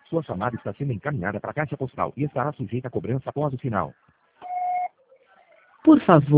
Sua chamada está sendo encaminhada para a caixa postal e estará sujeita a cobrança após o sinal. Por favor,